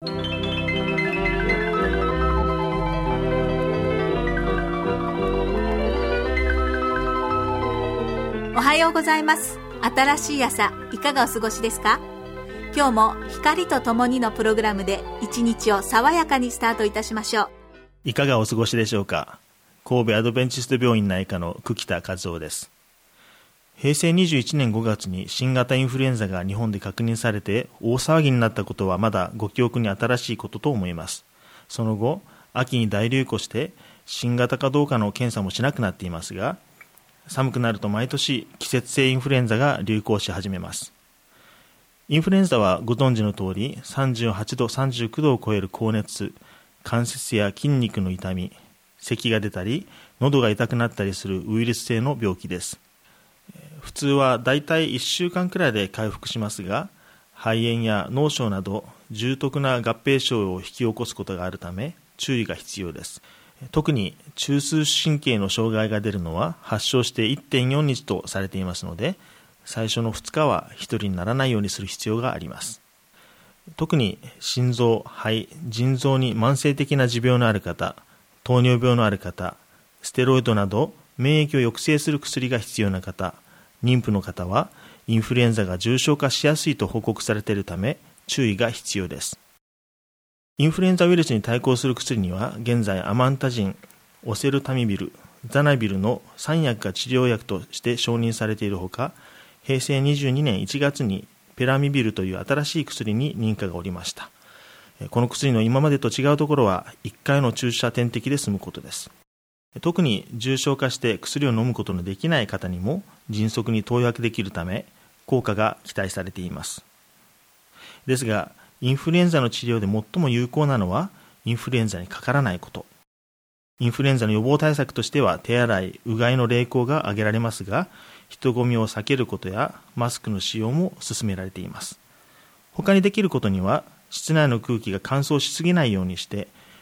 おはようございます。新しい朝、いかがお過ごしですか？今日も光とともにのプログラムで一日を爽やかにスタートいたしましょう。 いかがお過ごしでしょうか？神戸アドベンチスト病院内科の久木田和夫です。平成21年5月に新型インフルエンザが日本で確認されて大騒ぎになったことはまだご記憶に新しいことと思います。その後、秋に大流行して新型かどうかの検査もしなくなっていますが、寒くなると毎年季節性インフルエンザが流行し始めます。インフルエンザはご存知の通り38度、39度を超える高熱、関節や筋肉の痛み、咳が出たり喉が痛くなったりするウイルス性の病気です。普通はだいたい1週間くらいで回復しますが、肺炎や脳症など重篤な合併症を引き起こすことがあるため注意が必要です。特に中枢神経の障害が出るのは発症して 1.4 日とされていますので、最初の2日は一人にならないようにする必要があります。特に心臓、肺、腎臓に慢性的な持病のある方、糖尿病のある方、ステロイドなど免疫を抑制する薬が必要な方、妊婦の方はインフルエンザが重症化しやすいと報告されているため注意が必要です。インフルエンザウイルスに対抗する薬には現在アマンタジン、オセルタミビル、ザナビルの3薬が治療薬として承認されているほか、平成22年1月にペラミビルという新しい薬に認可がおりました。この薬の今までと違うところは1回の注射点滴で済むことです。特に重症化して薬を飲むことのできない方にも迅速に投薬できるため効果が期待されています。ですが、インフルエンザの治療で最も有効なのはインフルエンザにかからないこと。インフルエンザの予防対策としては手洗い、うがいの励行が挙げられますが、人混みを避けることやマスクの使用も勧められています。他にできることには、室内の空気が乾燥しすぎないようにして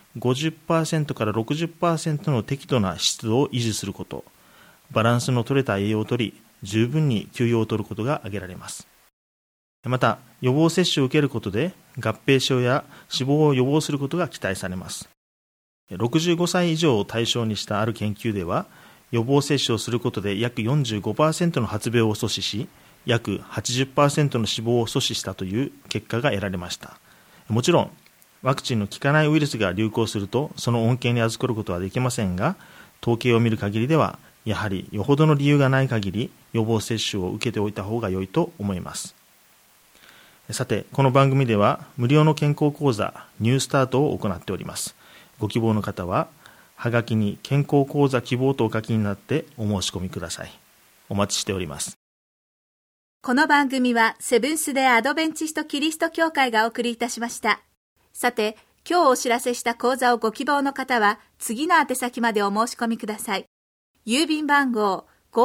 50% から 60% の適度な湿度を維持すること、バランスの取れた栄養をとり、十分に休養を取ることが挙げられます。また、予防接種を受けることで合併症や死亡を予防することが期待されます。65歳以上を対象にしたある研究では、予防接種をすることで約 45% の発病を阻止し、約 80% の死亡を阻止したという結果が得られました。もちろん、ワクチンの効かないウイルスが流行すると、その恩恵に預かることはできませんが、統計を見る限りでは、やはりよほどの理由がない限り、予防接種を受けておいた方が良いと思います。さて、この番組では無料の健康講座ニュースタートを行っております。ご希望の方ははがきに健康講座希望とお書きになってお申し込みください。お待ちしております。 この番組はセブンス・デ・アドベンチスト・キリスト教会がお送りいたしました。さて、今日お知らせした講座をご希望の方は次の宛先までお申し込みください。郵便番号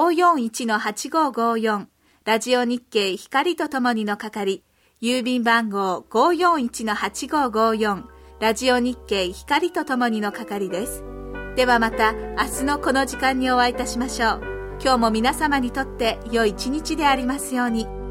541-8554 ラジオ日経光とともにの係、郵便番号 541-8554 ラジオ日経光とともにの係です。ではまた明日のこの時間にお会いいたしましょう。今日も皆様にとって良い一日でありますように。